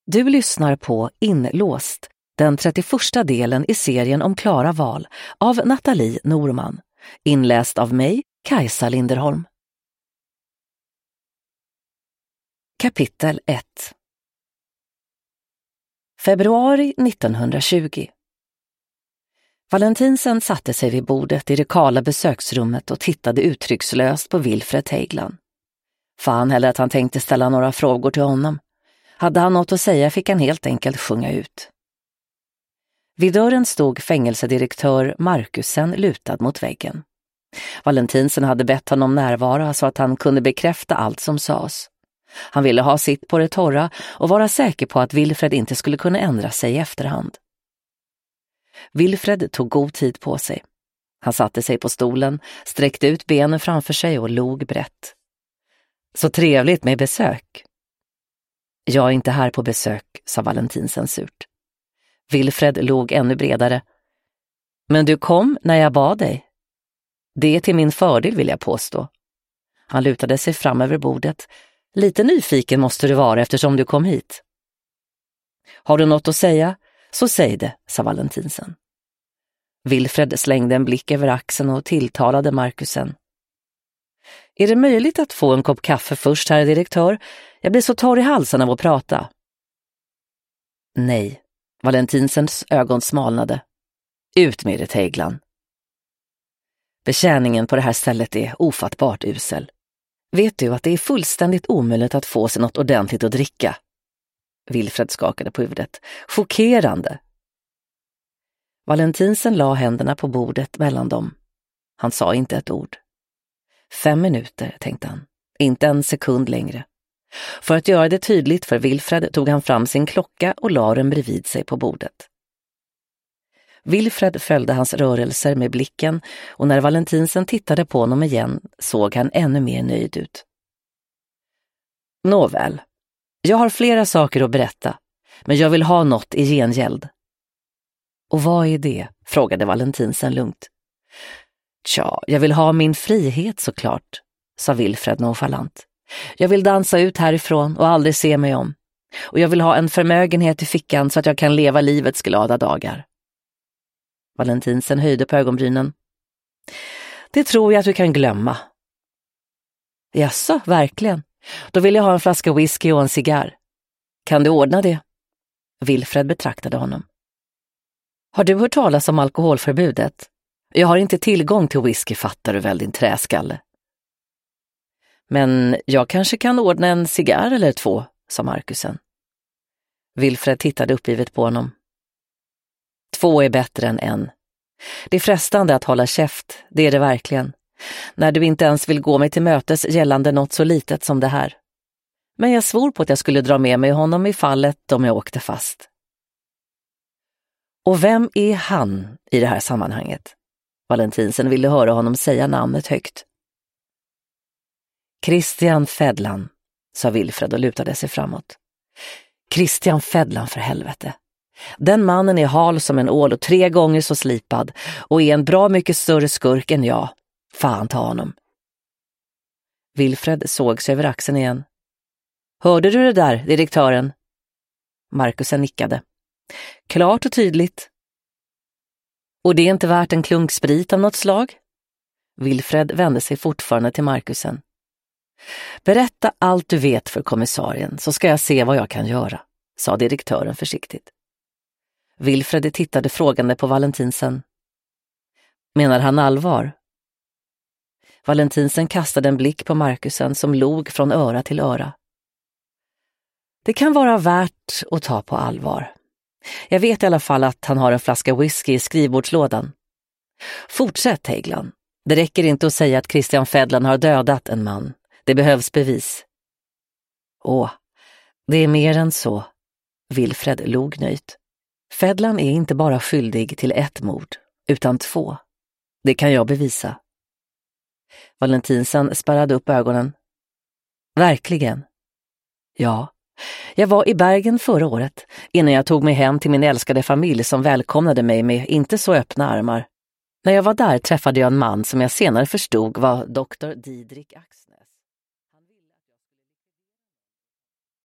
Du lyssnar på Inlåst, den 31:a delen i serien om Klara Wahl av Nathalie Norman, inläst av mig, Kajsa Linderholm. Kapitel 1. Februari 1920. Valentinsen satte sig vid bordet i det kala besöksrummet och tittade uttryckslöst på Wilfred Teiglan. Fan heller att han tänkte ställa några frågor till honom. Hade han något att säga fick han helt enkelt sjunga ut. Vid dörren stod fängelsedirektör Markusen lutad mot väggen. Valentinsen hade bett honom närvara så att han kunde bekräfta allt som sades. Han ville ha sitt på det torra och vara säker på att Wilfred inte skulle kunna ändra sig i efterhand. Wilfred tog god tid på sig. Han satte sig på stolen, sträckte ut benen framför sig och log brett. Så trevligt med besök. Jag är inte här på besök, sa Valentinsen surt. Wilfred log ännu bredare. Men du kom när jag bad dig. Det är till min fördel, vill jag påstå. Han lutade sig fram över bordet. Lite nyfiken måste du vara eftersom du kom hit. Har du något att säga, så säg det, sa Valentinsen. Wilfred slängde en blick över axeln och tilltalade Markusen. Är det möjligt att få en kopp kaffe först, herr direktör? Jag blir så torr i halsen av att prata. Nej, Valentinsens ögon smalnade. Ut med det, Teiglan. Betjäningen på det här stället är ofattbart usel. Vet du att det är fullständigt omöjligt att få sig något ordentligt att dricka? Wilfred skakade på huvudet. Chockerande. Valentinsen la händerna på bordet mellan dem. Han sa inte ett ord. 5 minuter, tänkte han. Inte en sekund längre. För att göra det tydligt för Wilfred tog han fram sin klocka och la den bredvid sig på bordet. Wilfred följde hans rörelser med blicken och när Valentinsen tittade på honom igen såg han ännu mer nöjd ut. Nåväl, jag har flera saker att berätta, men jag vill ha något i gengäld. Och vad är det? Frågade Valentinsen lugnt. Tja, jag vill ha min frihet såklart, sa Wilfred nonchalant. Jag vill dansa ut härifrån och aldrig se mig om. Och jag vill ha en förmögenhet i fickan så att jag kan leva livets glada dagar. Valentinsen höjde på ögonbrynen. Det tror jag att du kan glömma. Jaså, verkligen? Då vill jag ha en flaska whisky och en cigarr. Kan du ordna det? Wilfred betraktade honom. Har du hört talas om alkoholförbudet? Jag har inte tillgång till whisky, fattar du väl, din träskalle. Men jag kanske kan ordna en cigarr eller 2, sa Markusen. Wilfred tittade uppgivet på honom. 2 är bättre än 1. Det är frestande att hålla käft, det är det verkligen. När du inte ens vill gå mig till mötes gällande något så litet som det här. Men jag svor på att jag skulle dra med mig honom i fallet om jag åkte fast. Och vem är han i det här sammanhanget? Valentinsen ville höra honom säga namnet högt. Christian Fedlan, sa Wilfred och lutade sig framåt. Christian Fedlan, för helvete. Den mannen är hal som en ål och 3 gånger så slipad och är en bra mycket större skurk än jag. Fan ta honom. Wilfred såg sig över axeln igen. Hörde du det där, direktören? Markusen nickade. Klart och tydligt. Och det är inte värt en klunk sprit av något slag? Wilfred vände sig fortfarande till Markusen. Berätta allt du vet för kommissarien så ska jag se vad jag kan göra, sa direktören försiktigt. Wilfred tittade frågande på Valentinsen. Menar han allvar? Valentinsen kastade en blick på Markusen som log från öra till öra. Det kan vara värt att ta på allvar. Jag vet i alla fall att han har en flaska whisky i skrivbordslådan. Fortsätt, Teiglan. Det räcker inte att säga att Christian Fedlan har dödat en man. Det behövs bevis. Det är mer än så. Wilfred log nöjt. Fedlan är inte bara skyldig till 1 mord, utan 2. Det kan jag bevisa. Valentinsen spärrade upp ögonen. Verkligen? Ja. Jag var i Bergen förra året, innan jag tog mig hem till min älskade familj som välkomnade mig med inte så öppna armar. När jag var där träffade jag en man som jag senare förstod var Dr. Didrik Axner.